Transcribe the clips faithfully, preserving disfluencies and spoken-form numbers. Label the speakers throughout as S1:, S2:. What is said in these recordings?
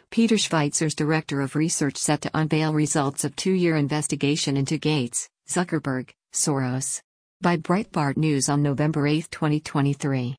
S1: Peter Schweizer's director of research set to unveil results of two-year investigation into Gates, Zuckerberg, Soros. By Breitbart News on November eighth, twenty twenty-three.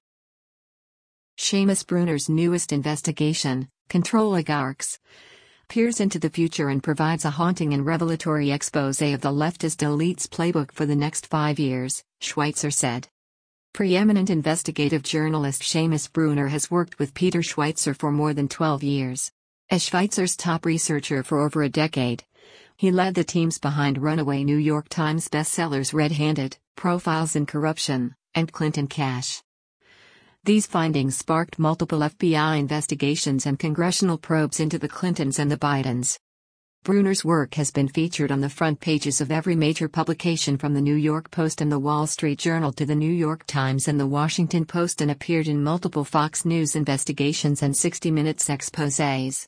S1: Seamus Bruner's newest investigation, Control Oligarchs, peers into the future and provides a haunting and revelatory exposé of the leftist elite's playbook for the next five years, Schweitzer said. Preeminent investigative journalist Seamus Bruner has worked with Peter Schweitzer for more than twelve years. As Schweitzer's top researcher for over a decade, he led the teams behind runaway New York Times bestsellers Red-Handed, Profiles in Corruption, and Clinton Cash. These findings sparked multiple F B I investigations and congressional probes into the Clintons and the Bidens. Bruner's work has been featured on the front pages of every major publication from the New York Post and the Wall Street Journal to the New York Times and the Washington Post, and appeared in multiple Fox News investigations and sixty minutes exposés.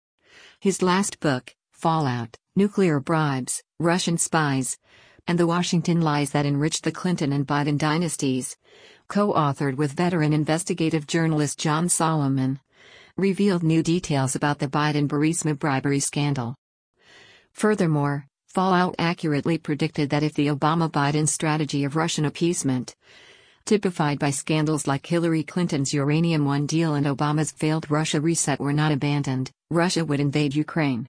S1: His last book, Fallout: Nuclear Bribes, Russian Spies, and the Washington Lies That Enriched the Clinton and Biden Dynasties, co-authored with veteran investigative journalist John Solomon, revealed new details about the Biden-Burisma bribery scandal. Furthermore, Fallout accurately predicted that if the Obama-Biden strategy of Russian appeasement, typified by scandals like Hillary Clinton's Uranium One deal and Obama's failed Russia reset, were not abandoned, Russia would invade Ukraine.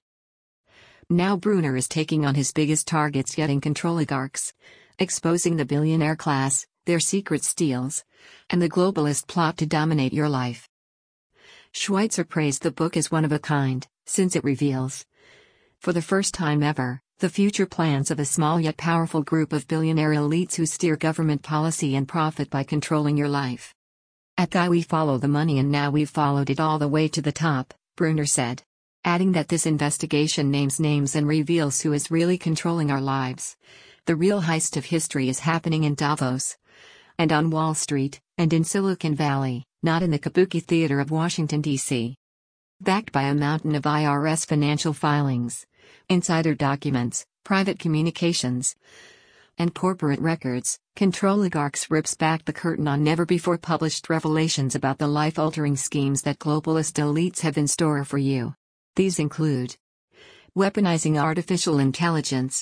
S1: Now Bruner is taking on his biggest targets yet in Control Oligarchs, exposing the billionaire class, their secret steals, and the globalist plot to dominate your life. Schweitzer praised the book as one of a kind, since it reveals, for the first time ever, the future plans of a small yet powerful group of billionaire elites who steer government policy and profit by controlling your life. At Guy we follow the money, and now we've followed it all the way to the top, Bruner said, adding that this investigation names names and reveals who is really controlling our lives. The real heist of history is happening in Davos, and on Wall Street, and in Silicon Valley, not in the Kabuki Theater of Washington, D C Backed by a mountain of I R S financial filings, insider documents, private communications, and corporate records, Control Oligarchs rips back the curtain on never-before-published revelations about the life-altering schemes that globalist elites have in store for you. These include weaponizing artificial intelligence,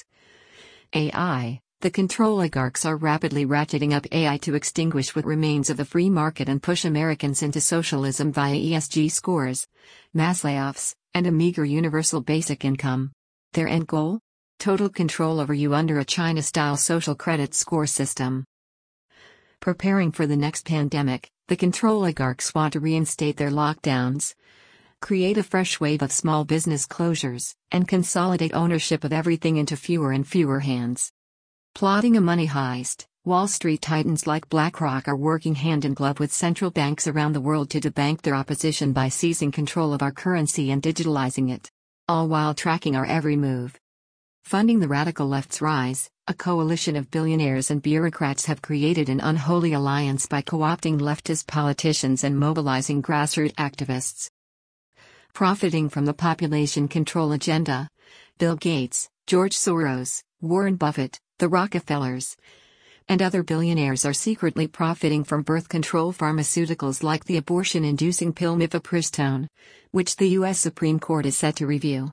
S1: A I. The Control Oligarchs are rapidly ratcheting up A I to extinguish what remains of the free market and push Americans into socialism via E S G scores, mass layoffs, and a meager universal basic income. Their end goal? Total control over you under a China-style social credit score system. Preparing for the next pandemic, the Control Oligarchs want to reinstate their lockdowns, create a fresh wave of small business closures, and consolidate ownership of everything into fewer and fewer hands. Plotting a money heist, Wall Street titans like BlackRock are working hand in glove with central banks around the world to debank their opposition by seizing control of our currency and digitalizing it, all while tracking our every move. Funding the radical left's rise, a coalition of billionaires and bureaucrats have created an unholy alliance by co-opting leftist politicians and mobilizing grassroots activists. Profiting from the population control agenda, Bill Gates, George Soros, Warren Buffett, the Rockefellers, and other billionaires are secretly profiting from birth control pharmaceuticals like the abortion-inducing pill mifepristone, which the U S Supreme Court is set to review.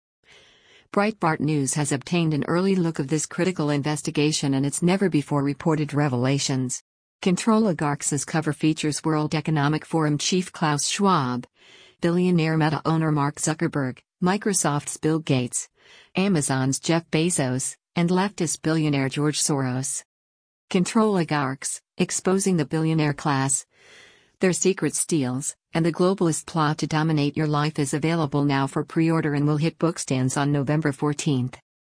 S1: Breitbart News has obtained an early look of this critical investigation and its never-before-reported revelations. Control Oligarchs' cover features World Economic Forum chief Klaus Schwab, billionaire Meta owner Mark Zuckerberg, Microsoft's Bill Gates, Amazon's Jeff Bezos, and leftist billionaire George Soros. Control Oligarchs, exposing the billionaire class, their secret steals, and the globalist plot to dominate your life is available now for pre-order and will hit bookstands on November fourteenth.